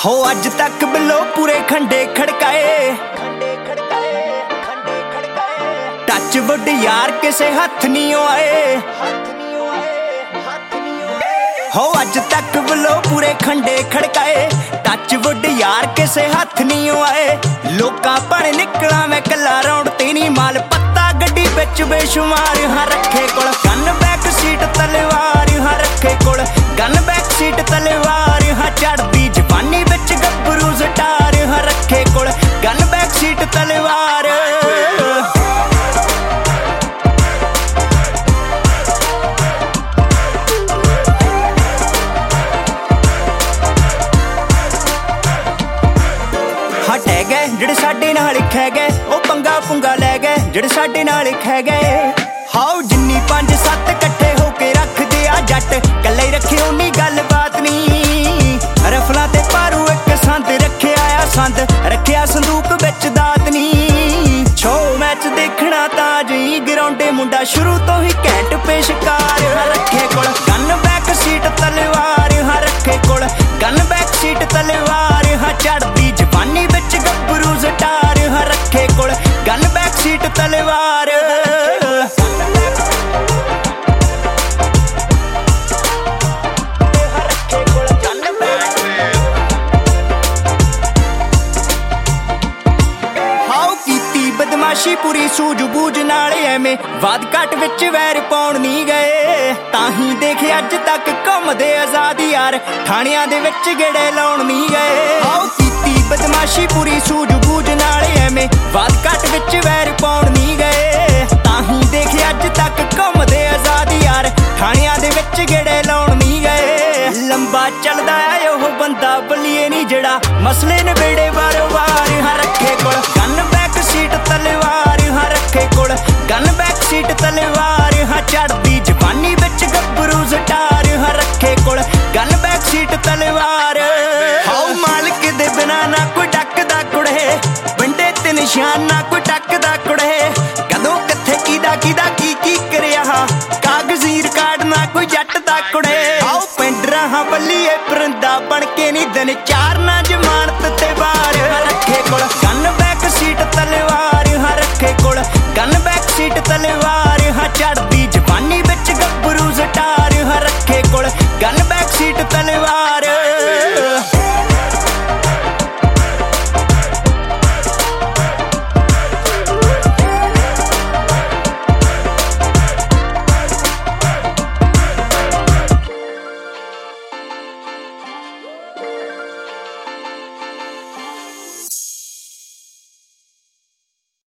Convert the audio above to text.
हो अज तक बिलो पूरे खंडे खड़काए, टच वुड यार किसे हथ नहीं आए। हो अज तक बिलो पूरे खंडे खड़काए, टच वुड यार किसे हथ नहीं आए। लोकां पर निकला मैं कला रौंड ते नी माल पत्ता गड्डी बिच बेशुमार। हाँ रखे कोल गन बैक सीट तलवार, हाँ रखे कोल गन बैक सीट तलवार। हाँ चढ़दी जवानी बिच गब्बरू स्टार, हाँ रखे कोल गन बैक सीट तलवार। हटे गए जिहड़े साडे नाल खै गए, ओ पंगा पुंगा लै गए जिहड़े साडे नाल खै गए। हाओ जिन्नी 5-7 कट्ठे होके रखदे आ जट, कल्ले रखे उन्नी गल बात नी। रफलां ते पारू एक संद रखे आया संद, रखिया संदूक बिच दात नी। छो मैच देखना तां जी ग्राउंडे मुंडा शुरू तो ही घैंट पेशकार। हाँ रखे कोल गन बैक सीट तलवार, हाँ रखे कोल गन बैक सीट तलवार। हाँ चढ़दी जवानी बिच गब्बरू स्टार, हाँ रखे कोल गन बैक सीट तलवार। बदमाशी पूरी सूझ-बूझ नाल एवें वाद घट विच वैर पाउण नहीं गए। ताही देखे अज तक घुमदे आजाद यार, थाणियां दे विच गेड़े लाउण नहीं गए। आओ कीती बदमाशी पूरी सूझ-बूझ नाल एवें वाद घट विच वैर पाउण नहीं गए। ताही देखे अज तक घुमदे आजाद यार, थाणियां दे विच गेड़े लाउण नहीं गए। लंबा चलदा है ओह बंदा बलिए नहीं जेड़ा मसले नवेड़े वार-वार। हाँ रखे कोल गन बैक सीट तलवार, हाँ रखे कोल गन बैक सीट तलवार। हाँ चढ़दी जवानी बिच गब्बरू स्टार, हाँ रखे कोल गन बैक सीट तलवार। हाओ मालिक दे बिना ना कोई डकदा कुड़े, पिंडे ते निशान ना कोई टकदा कुड़े। कदों कित्थे कीदा की करिया, कागजी रिकार्ड ना कोई जट दा कुड़े। आओ पिंड रहा बल्लीए परिंदा बन के नी दिन चार ना जमानत